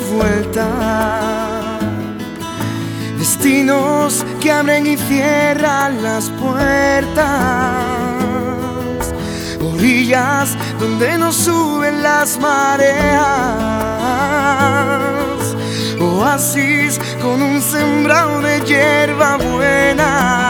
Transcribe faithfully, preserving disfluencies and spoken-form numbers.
vuelta, destinos que abren y cierran las puertas, orillas donde nos suben las mareas, oasis con un sembrado de hierba buena.